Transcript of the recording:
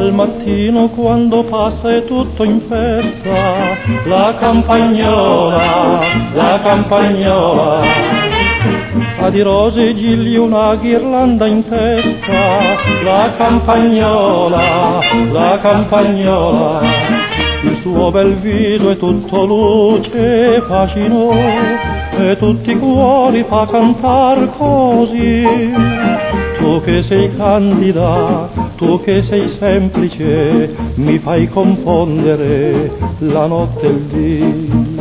al mattino quando passa è tutto in festa, la campagnola, ha di rose e gigli una ghirlanda in testa, la campagnola, il suo bel viso è tutto luce e fascino, e tutti i cuori fa cantar così. Tu che sei candida, tu che sei semplice, mi fai confondere la notte e il dì.